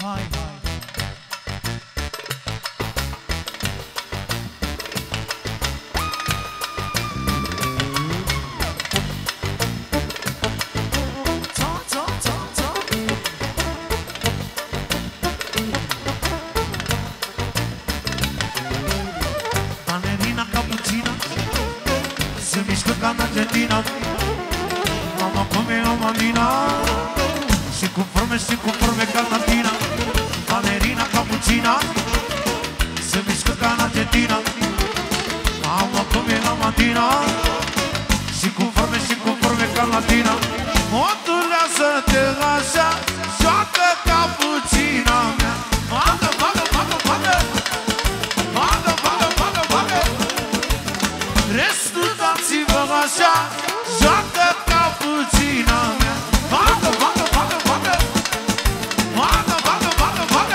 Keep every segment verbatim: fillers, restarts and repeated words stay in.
hai, hai. Se mișcă ca în Argentina, mama come o mamina, și cu forme și cu forme ca Latina, balerina cappuccina. Se mișcă ca în Argentina, mama come o mamina, și cu forme și cu forme ca Latina. Modulează-te așa, joacă cappuccina mea. Bagă, bagă, bagă, bagă, bagă, bagă, bagă, bagă. Restul dați-vă așa, joacă cappuccina mea. Bagă, bagă, bagă, bagă, bagă, bagă, bagă, bagă.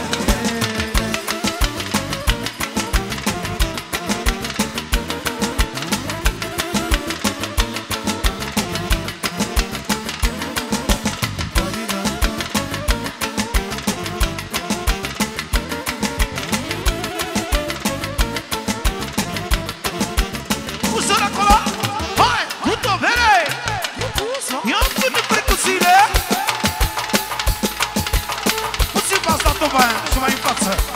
Ușor acolo, hai, tutto bene? Io pune percussione. Puțin v-a stat-o mai, și mai în față.